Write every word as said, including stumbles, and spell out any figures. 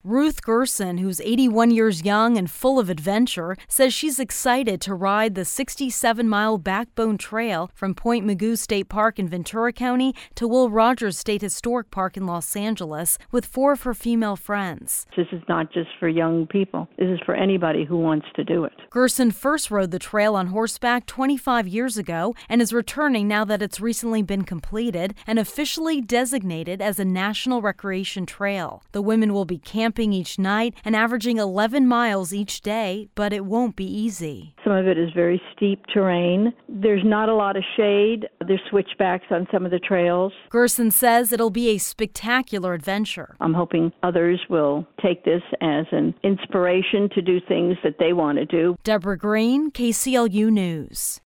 Ruth Gerson, who's eighty-one years young and full of adventure, says she's excited to ride the sixty-seven mile Backbone Trail from Point Mugu State Park in Ventura County to Will Rogers State Historic Park in Los Angeles with four of her female friends. This is not just for young people. This is for anybody who wants to do it. Gerson first rode the trail on horseback twenty-five years ago and is returning now that it's recently been completed and officially designated as a national recreation trail. The women will be camping each night and averaging eleven miles each day, but it won't be easy. Some of it is very steep terrain. There's not a lot of shade. There's switchbacks on some of the trails. Gerson says it'll be a spectacular adventure. I'm hoping others will take this as an inspiration to do things that they want to do. Deborah Green, K C L U News.